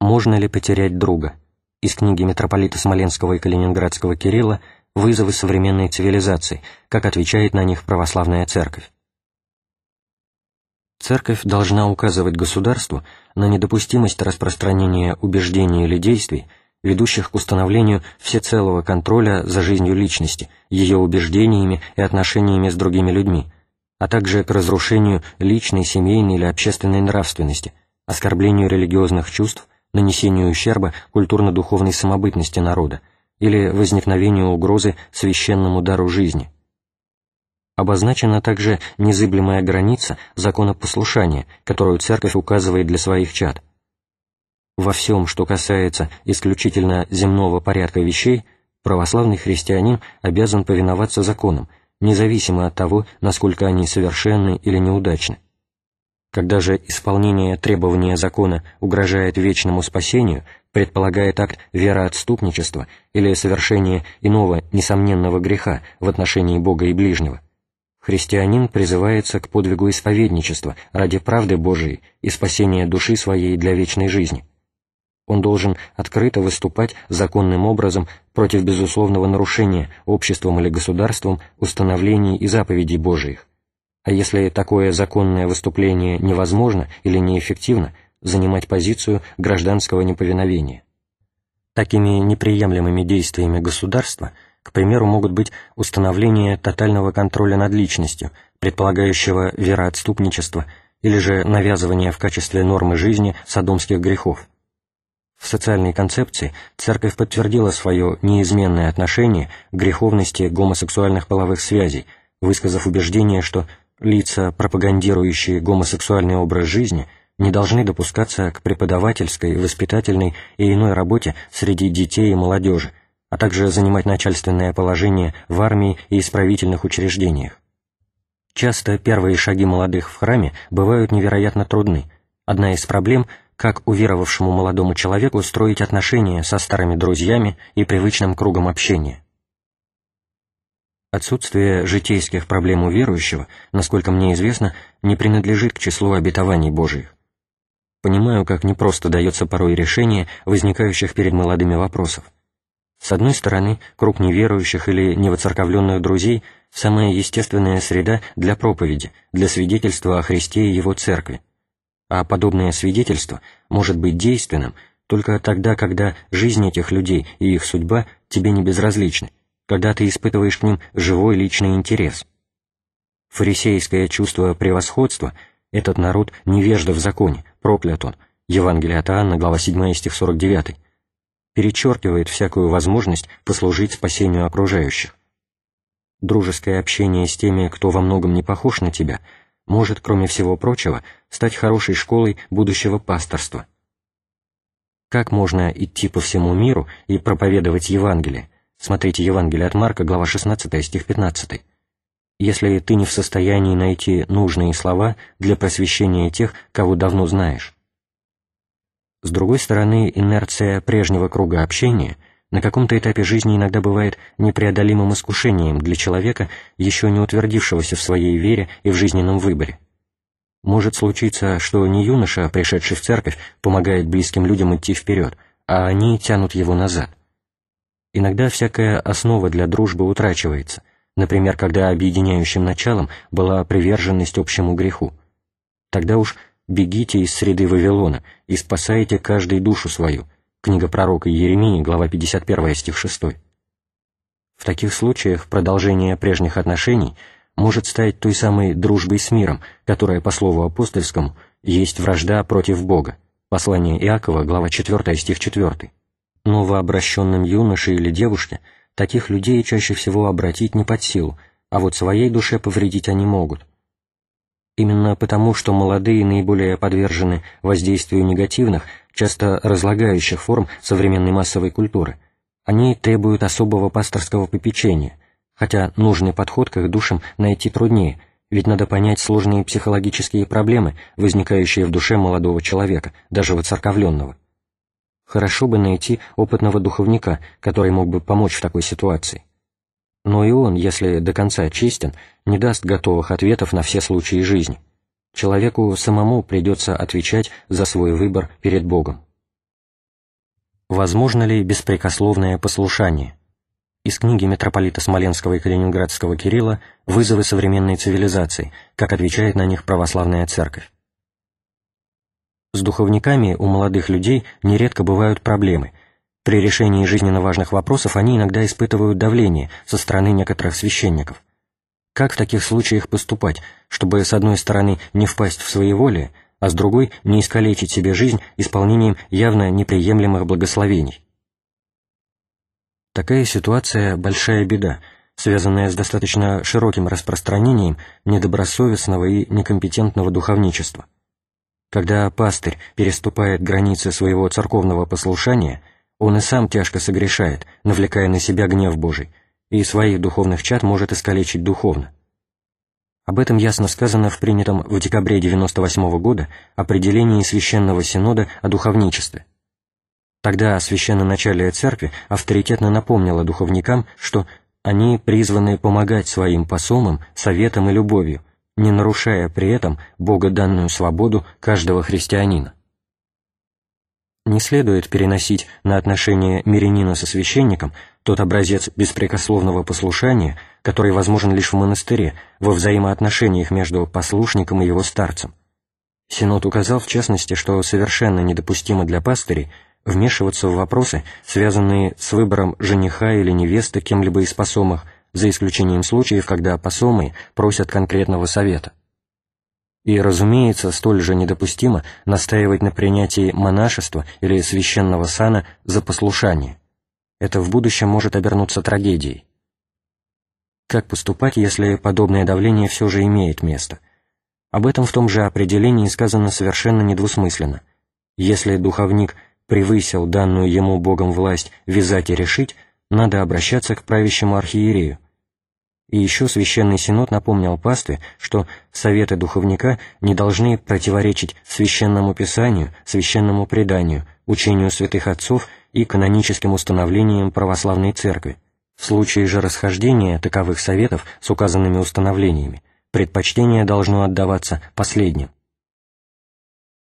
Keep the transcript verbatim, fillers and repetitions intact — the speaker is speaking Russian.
Можно ли потерять друга? Из книги митрополита Смоленского и Калининградского Кирилла «Вызовы современной цивилизации. Как отвечает на них православная церковь». Церковь должна указывать государству на недопустимость распространения убеждений или действий, ведущих к установлению всецелого контроля за жизнью личности, ее убеждениями и отношениями с другими людьми, а также к разрушению личной, семейной или общественной нравственности, оскорблению религиозных чувств, нанесению ущерба культурно-духовной самобытности народа или возникновению угрозы священному дару жизни. Обозначена также незыблемая граница законопослушания, которую Церковь указывает для своих чад. Во всем, что касается исключительно земного порядка вещей, православный христианин обязан повиноваться законам, независимо от того, насколько они совершенны или неудачны. Когда же исполнение требования закона угрожает вечному спасению, предполагает акт вероотступничества или совершение иного несомненного греха в отношении Бога и ближнего, христианин призывается к подвигу исповедничества ради правды Божией и спасения души своей для вечной жизни. Он должен открыто выступать законным образом против безусловного нарушения обществом или государством установлений и заповедей Божиих. А если такое законное выступление невозможно или неэффективно, занимать позицию гражданского неповиновения. Такими неприемлемыми действиями государства, к примеру, могут быть установление тотального контроля над личностью, предполагающего вероотступничество, или же навязывание в качестве нормы жизни содомских грехов. В социальной концепции Церковь подтвердила свое неизменное отношение к греховности гомосексуальных половых связей, высказав убеждение, что лица, пропагандирующие гомосексуальный образ жизни, не должны допускаться к преподавательской, воспитательной и иной работе среди детей и молодежи, а также занимать начальственное положение в армии и исправительных учреждениях. Часто первые шаги молодых в храме бывают невероятно трудны. Одна из проблем – как уверовавшему молодому человеку строить отношения со старыми друзьями и привычным кругом общения. Отсутствие житейских проблем у верующего, насколько мне известно, не принадлежит к числу обетований Божиих. Понимаю, как непросто дается порой решение возникающих перед молодыми вопросов. С одной стороны, круг неверующих или невоцерковленных друзей – самая естественная среда для проповеди, для свидетельства о Христе и Его Церкви. А подобное свидетельство может быть действенным только тогда, когда жизнь этих людей и их судьба тебе не безразличны, когда ты испытываешь к ним живой личный интерес. Фарисейское чувство превосходства – этот народ невежда в законе, проклят он, Евангелие от Иоанна, глава седьмая, стих сорок девятый, перечеркивает всякую возможность послужить спасению окружающих. Дружеское общение с теми, кто во многом не похож на тебя – может, кроме всего прочего, стать хорошей школой будущего пасторства. Как можно идти по всему миру и проповедовать Евангелие? Смотрите Евангелие от Марка, глава шестнадцатая, стих пятнадцатый. Если ты не в состоянии найти нужные слова для просвещения тех, кого давно знаешь. С другой стороны, инерция прежнего круга общения на каком-то этапе жизни иногда бывает непреодолимым искушением для человека, еще не утвердившегося в своей вере и в жизненном выборе. Может случиться, что не юноша, пришедший в церковь, помогает близким людям идти вперед, а они тянут его назад. Иногда всякая основа для дружбы утрачивается, например, когда объединяющим началом была приверженность общему греху. Тогда уж бегите из среды Вавилона и спасайте каждой душу свою. Книга пророка Иеремии, глава пятьдесят первая, стих шестой. В таких случаях продолжение прежних отношений может стать той самой дружбой с миром, которая, по слову апостольскому, есть вражда против Бога. Послание Иакова, глава четвёртая, стих четвёртый. Новообращенным юноше или девушке таких людей чаще всего обратить не под силу, а вот своей душе повредить они могут. Именно потому, что молодые наиболее подвержены воздействию негативных, часто разлагающих форм современной массовой культуры, они требуют особого пасторского попечения, хотя нужный подход к их душам найти труднее, ведь надо понять сложные психологические проблемы, возникающие в душе молодого человека, даже воцерковленного. Хорошо бы найти опытного духовника, который мог бы помочь в такой ситуации. Но и он, если до конца честен, не даст готовых ответов на все случаи жизни. Человеку самому придется отвечать за свой выбор перед Богом. Возможно ли беспрекословное послушание? Из книги митрополита Смоленского и Калининградского Кирилла «Вызовы современной цивилизации. Как отвечает на них православная церковь». С духовниками у молодых людей нередко бывают проблемы. При решении жизненно важных вопросов они иногда испытывают давление со стороны некоторых священников. Как в таких случаях поступать, чтобы с одной стороны не впасть в своеволие, а с другой не искалечить себе жизнь исполнением явно неприемлемых благословений? Такая ситуация – большая беда, связанная с достаточно широким распространением недобросовестного и некомпетентного духовничества. Когда пастырь переступает границы своего церковного послушания, он и сам тяжко согрешает, навлекая на себя гнев Божий, и своих духовных чад может искалечить духовно. Об этом ясно сказано в принятом в декабре девяносто восьмого года определении Священного Синода о духовничестве. Тогда священноначалие церкви авторитетно напомнило духовникам, что они призваны помогать своим посомам советом и любовью, не нарушая при этом богоданную свободу каждого христианина. Не следует переносить на отношения мирянина со священником тот образец беспрекословного послушания, который возможен лишь в монастыре, во взаимоотношениях между послушником и его старцем. Синод указал, в частности, что совершенно недопустимо для пастырей вмешиваться в вопросы, связанные с выбором жениха или невесты кем-либо из посомых, за исключением случаев, когда посомы просят конкретного совета. И, разумеется, столь же недопустимо настаивать на принятии монашества или священного сана за послушание. Это в будущем может обернуться трагедией. Как поступать, если подобное давление все же имеет место? Об этом в том же определении сказано совершенно недвусмысленно. Если духовник превысил данную ему Богом власть вязать и решить, надо обращаться к правящему архиерею. И еще Священный Синод напомнил пастве, что советы духовника не должны противоречить священному писанию, священному преданию, учению святых отцов и каноническим установлениям православной церкви. В случае же расхождения таковых советов с указанными установлениями предпочтение должно отдаваться последним.